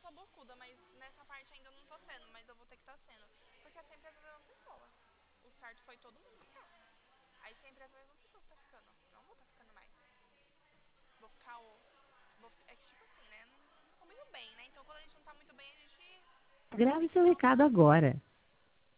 sou bocuda, mas nessa parte ainda eu não tô sendo, mas eu vou ter que estar sendo. Porque é sempre as mesmas pessoas. O certo foi todo mundo ficar. Aí sempre as mesmas pessoas tá ficando. Não vou tá ficando mais. Vou ficar o. É que tipo assim, né? Não ficou muito bem, né? Então quando a gente não tá muito bem, a gente Grave tem que seu dar recado uma. agora.